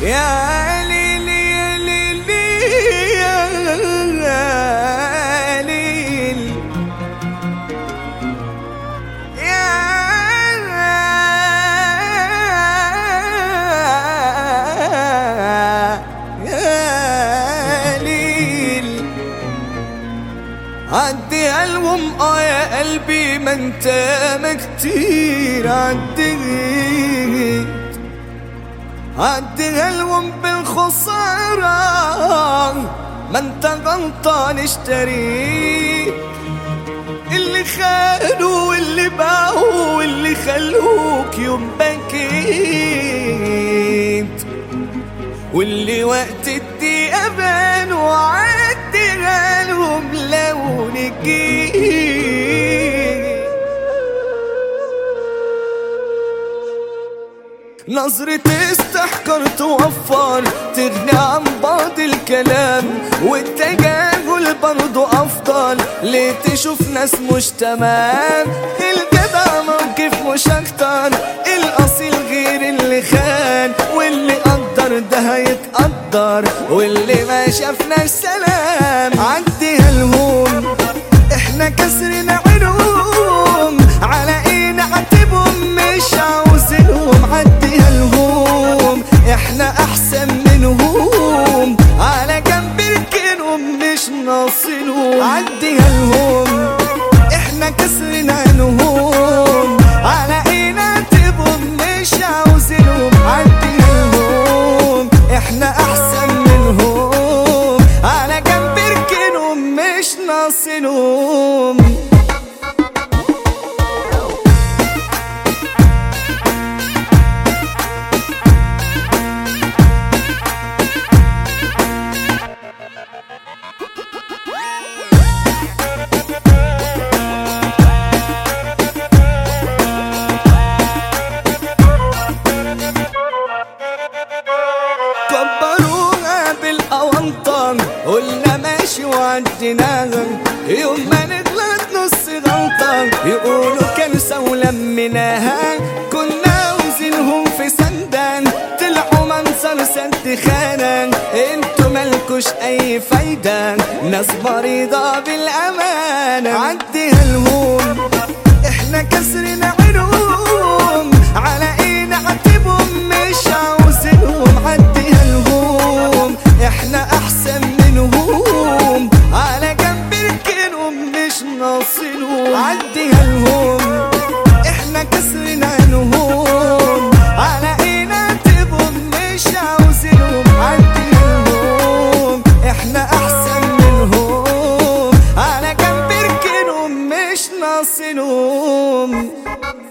يا ليلي يا ليلي يا ليل يا ليل. عدي ألوم يا قلبي ما انت ما كتير عدي ألوم بالخسارة ما انت غلطان اشتريت اللي خانوا واللي باعوا واللي خلوك يوم بكيت واللي وقت الدقيقة بانوا عديها لهم لو نجيت. نظرة استحقار توفر تغني عن بعض الكلام والتجاهل برضو أفضل ليه تشوف ناس مش تمام. الجدع موقف مش أكتر الأصيل غير اللي خان واللي قدر ده هيتقدر واللي ما شافناش سلام. عديها الهون احنا كسرنا عينهم على ايه نعاتبهم مش عاوزينهم. عديها الهوم احنا احسن منهم على جنب ركنهم مش ناصينهم. عديها الهوم احنا كسرنا عينهم على ايه نعاتبهم مش عاوزينهم. عديها الهوم احنا احسن منهم على جنب ركنهم مش ناصينهم. كبروها بالأونطة قلنا ماشي وعديناها يوم ما نغلط نص غلطة يقولوا كنسة ولمناها. كنا عاوزينهم في سندان طلعوا منظر سد خانة انتوا مالكوش اي فايدة ناس مريضة بالأمانة. عديها الهون احنا كسرنا عينهم على ايه نعاتبهم مش عاوزينهم. عديها الهون احنا احسن منهم على جنب ركنهم مش ناصينهم. عديها الهون احنا كسرنا عينهم على ايه نعاتبهم مش عاوزينهم. عديها الهون احنا احسن منهم على جنب ركنهم مش ناصينهم.